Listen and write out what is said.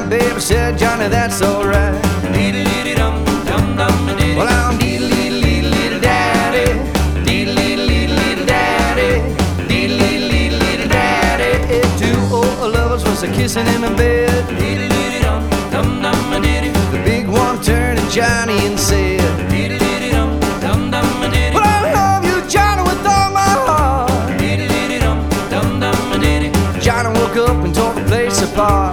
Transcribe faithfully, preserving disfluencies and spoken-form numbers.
baby said, Johnny, that's alright. Well, I'm diddle-diddle-diddle-diddle-daddy, diddle-diddle-diddle-diddle-daddy, diddle-diddle-diddle-daddy. Two old lovers was a-kissing in the bed. The big one turned to Johnny and said, well, I love you, Johnny, with all my heart. Johnny woke up and tore the place apart.